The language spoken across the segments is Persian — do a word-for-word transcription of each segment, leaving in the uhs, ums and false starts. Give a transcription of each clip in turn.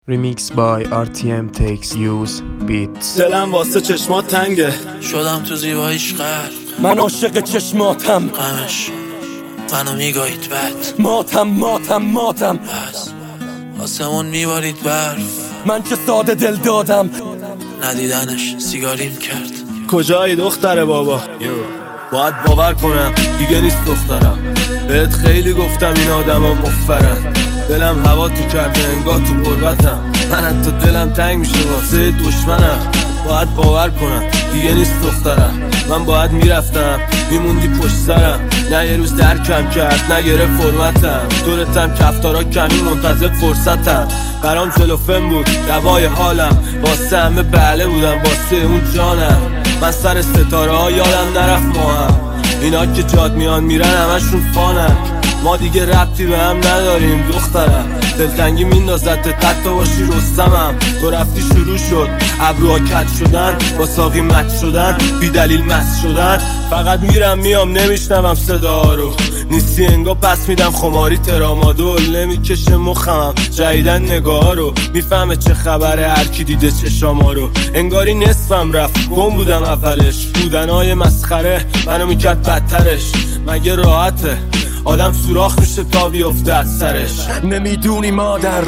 Remix by آر تی ام Takes Use Beats. دلم واسه چشمات تنگه، شدم تو زیباییش غرق. من عاشق چشماتم، غمش منو میگاهید بد. ماتم ماتم ماتم پس آسمون میبارید برف. من که ساده دل دادم، ندیدنش سیگاریم کرد. کجایی دختر بابا؟ باید باور کنم دیگه نیست دخترم. بهت خیلی گفتم این آدم ها مفرن. دلم هوا تو کرده انگاه تو قربتم. من حتی دلم تنگ میشه واسه دشمنم. باید باور کنم دیگه نیست دخترم. من باید میرفتم میموندی پشت سرم. نه یه روز درکم کرد نگره فرمتم. دورتم کفتارا کمی منتظر فرصتم. برام جلوفن بود دوای حالم. واسه همه بله بودم واسه اون جانم. من سر ستاره ها یادم نرفت ما هم. اینا که جاد میان میرن همشون فانن. ما دیگه ربطی به هم نداریم دخترم. دلتنگی میندازد حتی باشی رستمم. تو رفتی شروع شد ابروها کج شدن، با ساقی مت شدن، بی دلیل مست شدن. فقط میرم میام نمیشنوم صدا رو. نیستی انگا پس میدم خماری ترامادول. نمیکشه مخم جدیدن نگاه رو. میفهمه چه خبره هر کی دیده چشاما رو. انگاری نصفم رفت گم بودم اولش. بودنهای مسخره منو میکرد بدترش. مگه راحته آدم سوراخ میشه تا بیفته از سرش؟ نمیدونی مادر.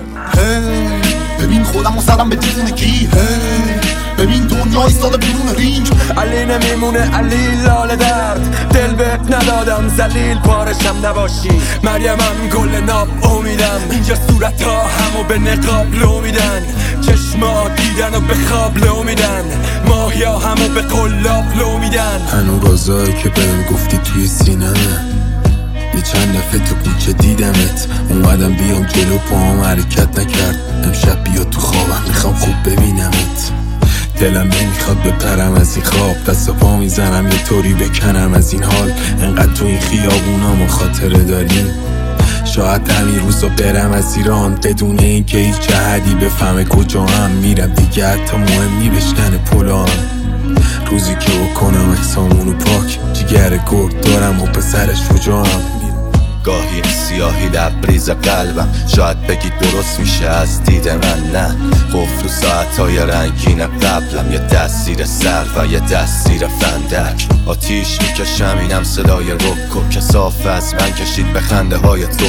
هی ببین خودم و سرم به دیوونگی. هی ببین دنیا ایستاده بیرون رینگ. علی نمیمونه علی لاله درد. دل بهت ندادم زلیل پارشم نباشی. مریمم گل ناب امیدم. اینجا صورت ها همو به نقاب لو میدن. چشما دیدن و به خواب لو میدن. ماهیا همو به قلاب لو میدن. هنو رازایی که بهم گفتی توی سینمه. یه چند دفعه تو کوچه دیدمت. اومدم بیام جلو پاهم حرکت نکرد. امشب بیا تو خوابم میخوام خوب ببینمت. دلم نمیخواد بپرم از این خواب. دست و پا میزنم یه طوری بکنم از این حال. انقدر تو این خیابونا ما خاطره داریم. شاید همین روزا برم از ایران بدون اینکه هیچ جهدی بفهمه کجا هم میرم. دیگه حتی مهم نی بشکنه پلان. روزی که بکنم اکسامونو پاک. جگر گرد دارم و پسرش شجاعم. گاهی سیاهی لبریز قلبم. شاید بگی درست میشه از دید من. نه قفل و ساعتهای رنگین قبلم. یه دست زیر سر و یه دست زیر فندک. آتیش میکشم اینم صدای رکو. کثافه از من کشید به خنده های تو.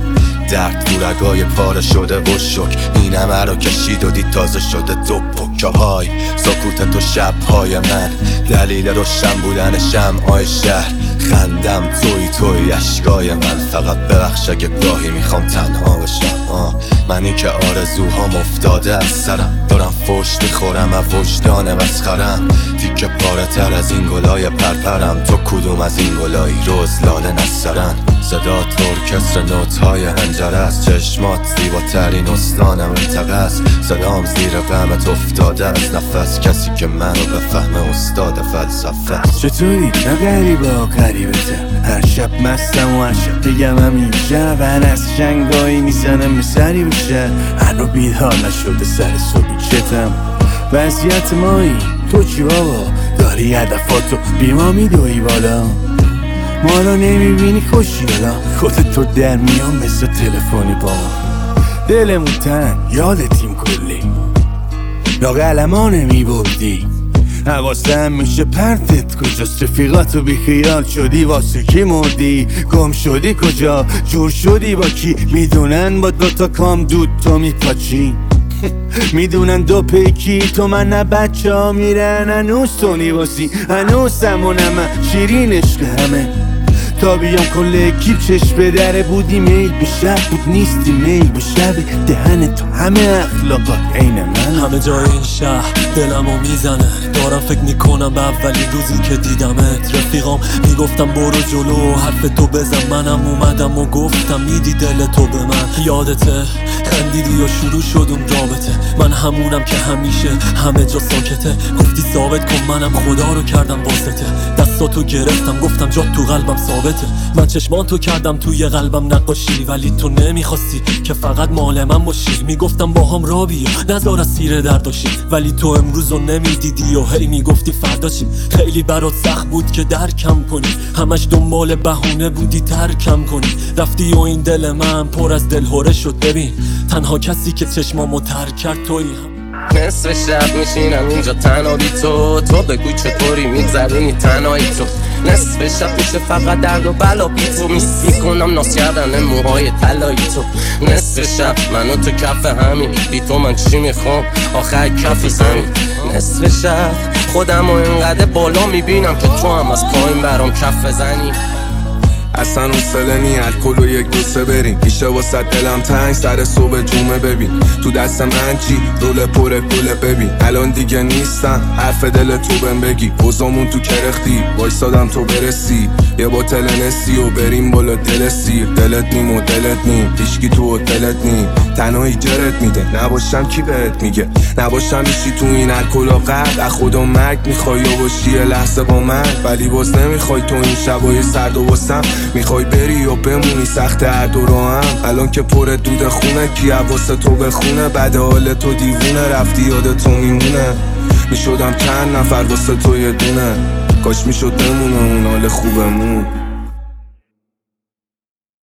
درد دورگای پاره شده و شک. این همه رو کشید و دید تازه شده دو پکه های سکوت تو شبهای من. دلیل روشن بودن شمعای شهر. خندم توی توی اشکای من. فقط ببخش اگه گاهی میخوام تنها بشم. آه. منی که آرزوهام افتاده از سرم. دارم فوش میخورم از وجدان مسخرم. دیگه پاره تر از این گلای پرپرم. تو کدوم از این گلایی روز لاله نسترن. صدا ارکستر نوت‌های هنجره است. چشمات زیباترین استانم ارتقه است. صدام زیر غمت افتاده از نفس. کسی که منو بفهمه استاد فلسفه است. چطوری؟ نه غریبه ها غریبته. هر شب مستم و هر شب بگم همین شب. هر از شنگایی میزنم به سری بشه. هنو بیدار نشده سر صبحی چتم. وضعیت مایی تو چی بابا؟ داری هدفاتو بی ما میدوی بالا. ما رو نمیبینی خوشیالا. خودت تو در میان مثل تلفنی با دلمون تن یادتیم کلی. لاغل ما نمیبردی. حواسم میشه پرتت کجاست. رفیقاتو بی خیال شدی واسه کی مردی. گم شدی کجا جور شدی با کی. میدونن با دوتا کام دود تو میپاچی. میدونن دو پیکی تو من نه بچه ها میرن. هنوز تو نیواسی هنوز همونم شیرین عشق همه. تا بیام کل اکیب چشم به دره بودی. میل به شب بود نیستی میل به شب. دهن تو همه اخلاقات عین من. همه جای این شهر دلمو میزنه. دارم فکر میکنم به اولین روزی که دیدمت. رفیقام میگفتم برو جلو حرف تو بزن. منم اومدم و گفتم میدی دل تو به من. یادته خندیدی یا شروع شد اون رابطه. من همونم که همیشه همه جا ساکته. گفتی ثابت کن منم خدا رو کردم واسطه. دستاتو گرفتم گفتم جا تو قلبم ثابت ثابته. من چشمان تو کردم توی قلبم نقاشی، ولی تو نمیخواستی که فقط مال من باشی. میگفتم با هم را بیا نذار اسیر درداشی، ولی تو امروز رو نمیدیدی و هی میگفتی فردا چی. خیلی برات سخت بود که درکم کنی، همش دنبال بهونه بودی ترکم کنی. رفتی و این دل من پر از دلهوره شد. ببین تنها کسی که چشمامو تر کرد تویی. نصف شب میشینم اینجا تنها بی تو، تو بگو چطوری میگذرونی تنهایی تو. نصف شب میشه فقط درد و بلا بی تو، میس میکنم ناز کردن موهای طلایی تو. نصف شب منو تو کف همین، بی تو من چی میخوام آخر کف زمین. نصف شب خودم و اینقدر بالا میبینم که تو هم از پایین برام کف بزنی. اصلا حوصله نی الکل و یک دوسه بریم، میشه واسه دلم تنگ سر صبح جمعه. ببین تو دست من چی رول پر گله، ببین الان دیگه نیستم حرف دل تو بهم بگی. اوزامون تو کرختی وایسادم تو برسی، یه بوتل نسی و بریم بالا دل سیر. دلت نیم و دلت نیم هیچکی تو و دلت نیم، تنهایی جرت میده نباشم کی بهت میگه. نباشم میشی تو این الکل و قد از خدا مرگ میخوای و باشی یه لحظه با من، ولی باز نمیخوای تو این شبای سرد و واسم. میخوای بری و بمونی سخت هر دو رو هم، الان که پر دود خونه کی واسه تو بخونه. بعد حال تو دیوونه رفتی یاد تو میمونه، میشدم چند نفر واسه تو یه دونه. کاش میشد بمونه اون حال خوبمون.